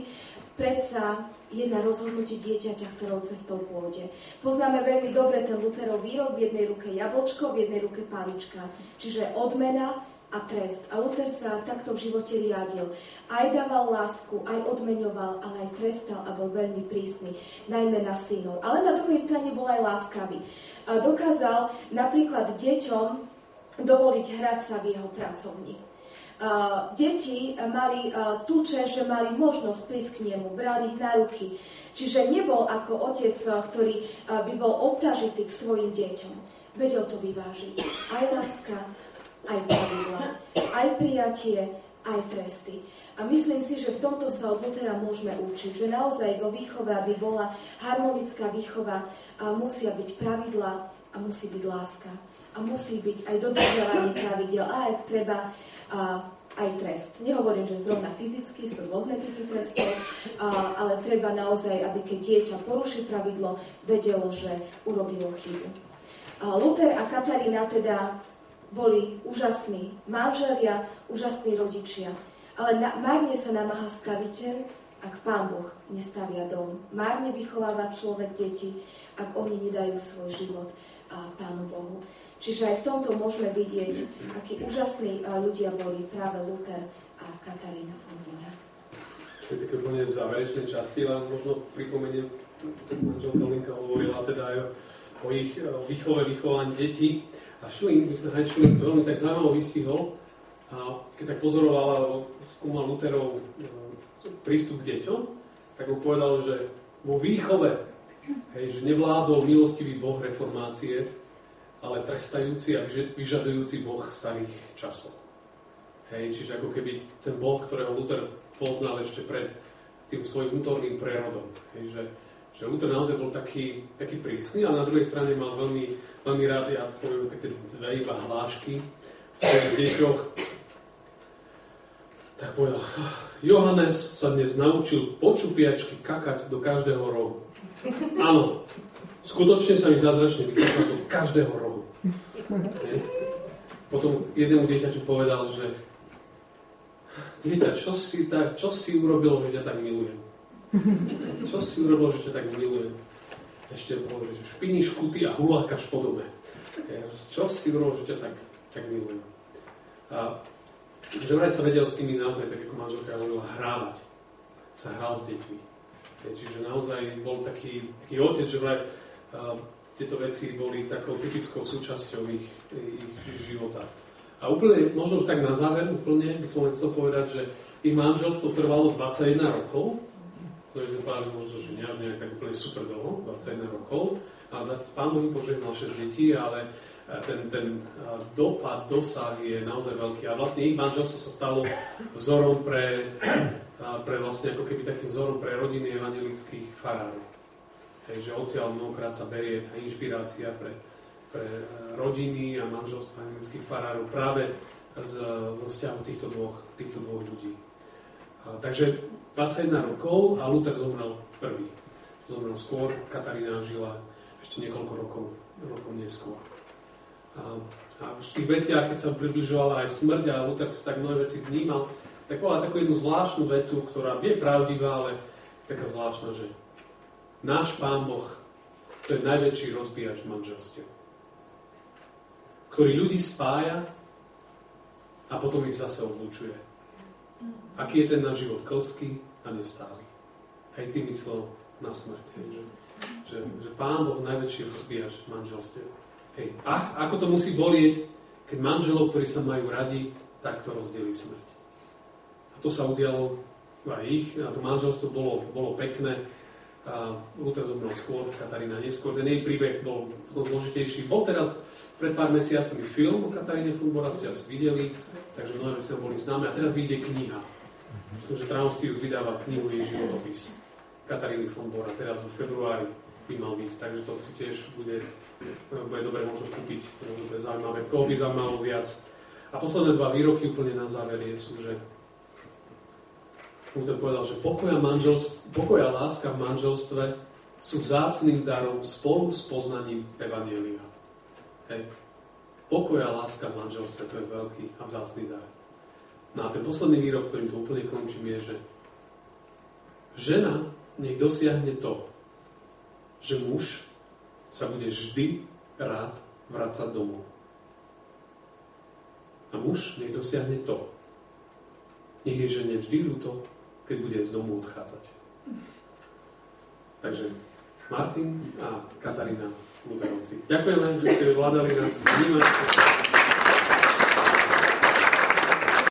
predsa je na rozhodnutie dieťaťa, ktorou cestou pôjde. Poznáme veľmi dobre ten Lutherov výrok, v jednej ruke jablčko, v jednej ruke palička. Čiže odmena a trest. A Luther sa takto v živote riadil. Aj dával lásku, aj odmeňoval, ale aj trestal a bol veľmi prísny, najmä na synov. Ale na druhej strane bol aj láskavý. A dokázal napríklad deťom dovoliť hrať sa v jeho pracovni. Uh, deti mali uh, tú česť, že mali možnosť prísť k nemu, brali ich na ruky. Čiže nebol ako otec, uh, ktorý uh, by bol odtažitý k svojim deťom. Vedel to vyvážiť. Aj láska, aj pravidla, aj prijatie, aj tresty. A myslím si, že v tomto sa od Luthera môžeme učiť, že naozaj vo výchove, aby bola harmonická výchova, uh, musia byť pravidla a musí byť láska. A musí byť aj dodržiavanie pravidel, a ak treba, a aj trest. Nehovorím, že zrovna fyzicky sú rôzne typy trestov, a, ale treba naozaj, aby keď dieťa poruší pravidlo, vedelo, že urobilo chybu. A Luther a Katarína teda boli úžasní manželia, úžasní rodičia, ale na, márne sa namáha staviteľ, ak Pán Boh nestavia dom. Márne vychováva človek deti, ak oni nedajú svoj život a Pánu Bohu. Čiže aj v tomto môžeme vidieť, akí úžasní ľudia boli práve Luther a Katarína von Bora. To je také úplne záverečnej časti, ale možno pripomeniem, manželka Linka hovorila teda aj o ich výchove, vychovaní detí. A Schilling, myslím, aj Schilling to veľmi tak zaujímavo vystihol. A keď tak pozoroval a skúmal Lutherov prístup k deťom, tak mu povedal, že vo výchove, hej, že nevládol milostivý Boh reformácie, ale trestajúci a vyžadujúci Boh starých časov. Hej, čiže ako keby ten Boh, ktorého Luther poznal ešte pred tým svojím vnútorným prerodom. Hej, že, že Luther naozaj bol taký, taký prísny a na druhej strane mal veľmi, veľmi rád, ja poviem také dve iba hlášky v svojich deťoch. Tak povedal, Johannes sa dnes naučil po čupiačky kakať do každého rohu. Áno, skutočne sa mi zázračne vychádzal do každého rohu. Nie? Potom jednému dieťaťu povedal, že dieťa, čo si, tak, čo si urobilo, že ťa tak milujem? Čo si urobilo, že ťa tak milujem? Ešte povedal, že špiníš kuty a hulákaš po dome. Čo si urobil, že ťa tak, tak milujem? A že vraj sa vedel s nimi naozaj, tak ako manželka hovorila, hrávať. Sa hral s deťmi. Čiže naozaj bol taký, taký otec, že vraj uh, tieto veci boli takou typickou súčasťou ich, ich života. A úplne, možno už tak na záver, úplne by som len chcel povedať, že ich manželstvo trvalo dvadsaťjeden rokov. Som sme povedali, možno, že nie až nejak tak úplne super dlho, dvadsaťjeden rokov. A za Pán Boh im požehnal šesť detí, ale ten, ten dopad, dosah je naozaj veľký. A vlastne ich manželstvo sa stalo vzorom pre, pre vlastne ako keby takým vzorom pre rodiny evanjelických farárov. Takže odtiaľ mnohokrát sa berie tá inšpirácia pre, pre rodiny a manželstva evanjelických farárov práve z, zo vzťahu týchto dvoch, týchto dvoch ľudí. A, takže dvadsaťjeden rokov a Luther zomrel prvý. Zomrel skôr, Katarína žila ešte niekoľko rokov, rokov neskôr. A, a v tých veciach, keď sa približovala aj smrť a Luther sa tak mnohé veci vnímal, tak povedal takú jednu zvláštnu vetu, ktorá je pravdivá, ale taká zvláštna, že náš Pán Boh, to je najväčší rozbíjač manželstiev, ktorý ľudí spája a potom ich zase odlučuje. Aký je ten náš život klský a nestály. Aj ty myslel na smrť. Hej, že, že, že Pán Boh najväčší rozbíjač manželstiev. Hej, a ako to musí bolieť, keď manželov, ktorí sa majú radi, takto rozdelí smrť. A to sa udialo aj ich, a to manželstvo bolo, bolo pekné. A Luther zomrel skôr, Katarína neskôr. Ten jej príbeh bol zložitejší. Bol teraz pred pár mesiacmi film o Kataríne von Bora, ste asi videli, takže mnohé veci boli známe. A teraz vyjde kniha. Myslím, že Transcius vydáva knihu jej životopis Kataríny von Bora. Teraz v februári by mal výsť, takže to si tiež bude, bude dobre možno kúpiť. To bude zaujímavé. Koho by zaujímalo viac. A posledné dva výroky úplne na záver sú, že Luther povedal, že pokoj a, pokoj a láska v manželstve sú vzácnym darom spolu s poznaním evanjelia. Hej. Pokoj a láska v manželstve, to je veľký a vzácny dar. No a ten posledný výrok, ktorým to úplne končím, je, že žena nech dosiahne to, že muž sa bude vždy rád vracať domov. A muž nech dosiahne to. Nech je žene vždy ľúto, keď bude z domu odchádzať. Takže Martin a Katarína Lutherovci. Ďakujeme, že ste vládali nás vnímať.